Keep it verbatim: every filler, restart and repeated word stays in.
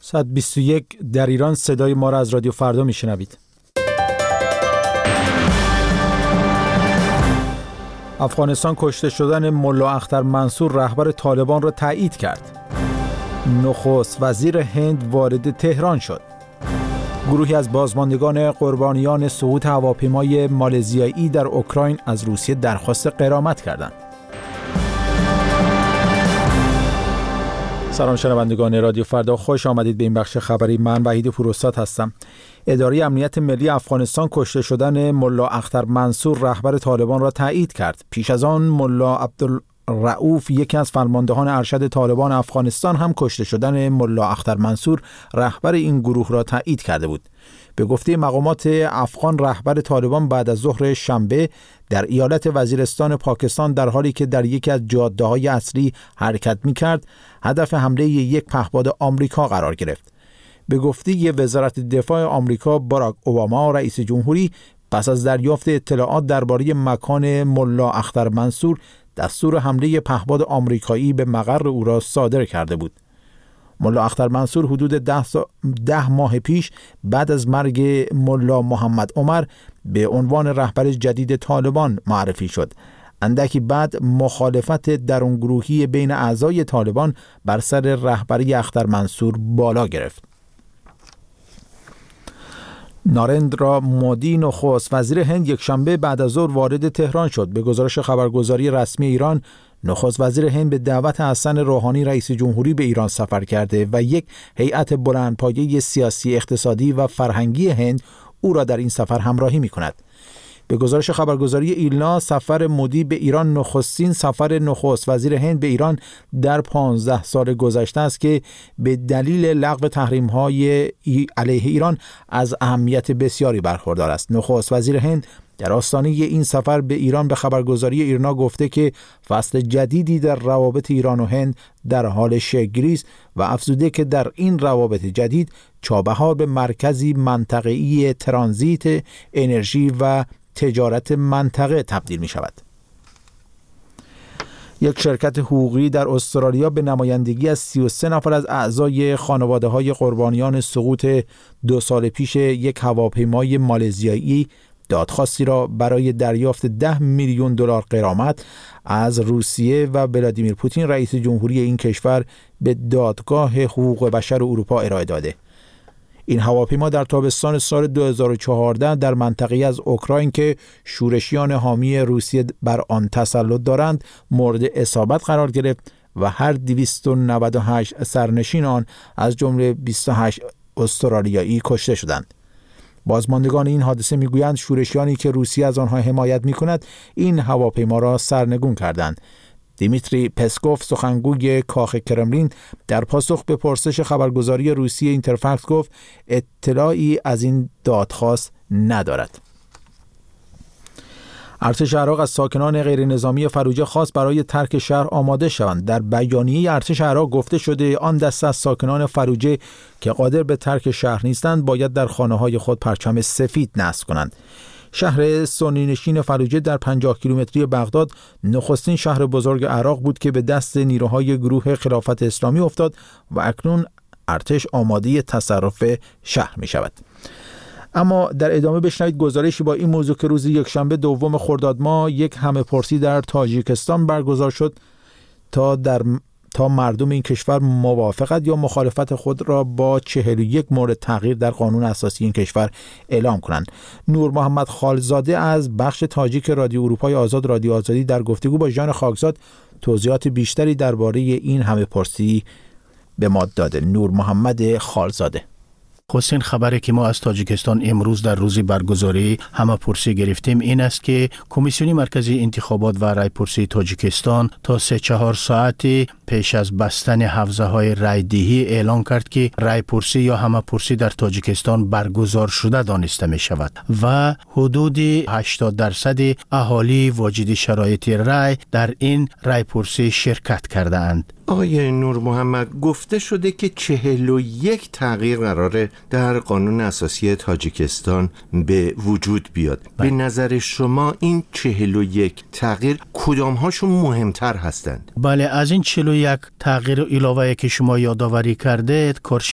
ساعت بیست و یک در ایران صدای ما را از رادیو فردا میشنوید. افغانستان کشته شدن ملا اختر منصور رهبر طالبان را تایید کرد. نخست وزیر هند وارد تهران شد. گروهی از بازماندگان قربانیان سقوط هواپیمای مالزیایی در اوکراین از روسیه درخواست غرامت کردند. سلام شنوندگان رادیو فردا، خوش آمدید به این بخش خبری. من وحید پوراستاد هستم. اداره امنیت ملی افغانستان کشته شدن ملا اختر منصور رهبر طالبان را تایید کرد. پیش از آن ملا عبدالرؤوف یکی از فرماندهان ارشد طالبان افغانستان هم کشته شدن ملا اختر منصور رهبر این گروه را تایید کرده بود. به گفته مقامات افغان، رهبر طالبان بعد از ظهر شنبه در ایالت وزیرستان پاکستان در حالی که در یکی از جاده‌های اصلی حرکت می‌کرد، هدف حمله یک پهپاد آمریکا قرار گرفت. به گفته وزارت دفاع آمریکا، باراک اوباما رئیس جمهوری پس از دریافت اطلاعات درباره مکان ملا اختر منصور دستور حمله پهپاد آمریکایی به مقر او را صادر کرده بود. ملا اختر منصور حدود ده, سا... ده ماه پیش بعد از مرگ ملا محمد عمر به عنوان رهبر جدید طالبان معرفی شد. اندکی بعد مخالفت درونگروهی بین اعضای طالبان بر سر رهبری اختر منصور بالا گرفت. نارندرا مودی نخست وزیر هند یک شنبه بعد از ظهر وارد تهران شد. به گزارش خبرگزاری رسمی ایران، نخست وزیر هند به دعوت حسن روحانی رئیس جمهوری به ایران سفر کرده و یک هیئت بلندپایه سیاسی، اقتصادی و فرهنگی هند او را در این سفر همراهی می‌کند. به گزارش خبرگزاری ایلنا، سفر مودی به ایران نخستین سفر نخست وزیر هند به ایران در پانزده سال گذشته است که به دلیل لغو تحریم‌های علیه ایران از اهمیت بسیاری برخوردار است. نخست وزیر هند در آستانه این سفر به ایران به خبرگزاری ایرنا گفته که فصل جدیدی در روابط ایران و هند در حال شکل‌گیری است و افزوده که در این روابط جدید چابهار به مرکزی منطقه‌ای ترانزیت انرژی و تجارت منطقه تبدیل می شود. یک شرکت حقوقی در استرالیا به نمایندگی از سی و سه نفر از اعضای خانواده های قربانیان سقوط دو سال پیش یک هواپیمای مالزیایی دادخواستی را برای دریافت ده میلیون دلار غرامت از روسیه و ولادیمیر پوتین رئیس جمهوری این کشور به دادگاه حقوق بشر اروپا ارائه داده. این هواپیما در تابستان سال دو هزار و چهارده در منطقه‌ای از اوکراین که شورشیان حامی روسیه بر آن تسلط دارند مورد اصابت قرار گرفت و هر دویست و نود و هشت سرنشین آن از جمله بیست و هشت استرالیایی کشته شدند. بازماندگان این حادثه میگویند شورشیانی که روسیه از آنها حمایت میکند این هواپیما را سرنگون کردند. دیمیتری پسکوف، سخنگوی کاخ کرملین، در پاسخ به پرسش خبرگزاری روسیه اینترفکس گفت اطلاعی از این دادخواست ندارد. ارتش عراق از ساکنان غیر نظامی فروجه خواست برای ترک شهر آماده شوند. در بیانیه ارتش عراق گفته شده آن دسته از ساکنان فروجه که قادر به ترک شهر نیستند باید در خانه‌های خود پرچم سفید نصب کنند. شهر سنی نشین فروجه در پنجاه کیلومتری بغداد نخستین شهر بزرگ عراق بود که به دست نیروهای گروه خلافت اسلامی افتاد و اکنون ارتش آماده تصرف شهر می شود. اما در ادامه بشنوید گزارشی با این موضوع که روز یکشنبه دوم خرداد ماه یک همه‌پرسی در تاجیکستان برگزار شد تا در تا مردم این کشور موافقت یا مخالفت خود را با چهل و یک مورد تغییر در قانون اساسی این کشور اعلام کنند. نور محمد خالزاده از بخش تاجیک رادیو اروپای آزاد رادیو آزادی در گفتگو با ژان خاکزاد توضیحات بیشتری درباره این همه‌پرسی به ما داده. نور محمد خالزاده: حسین، خبری که ما از تاجیکستان امروز در روز برگزاری همه‌پرسی گرفتیم این است که کمیسیون مرکزی انتخابات و رایپرسی تاجیکستان تا سه چهار ساعتی پیش از بستن حوزه‌های رایدهی اعلان کرد که رایپرسی یا همه‌پرسی در تاجیکستان برگزار شده دانسته می شود و حدود هشتاد درصد اهالی واجد شرایط رای در این رایپرسی شرکت کرده اند. آقای نور محمد، گفته شده که چهل و یک تغییر قراره در قانون اساسی تاجیکستان به وجود بیاد. بله. به نظر شما این چهل و یک تغییر کدام هاشون مهمتر هستند؟ بله، از این چهل و یک تغییر علاوه که شما یادآوری کردید،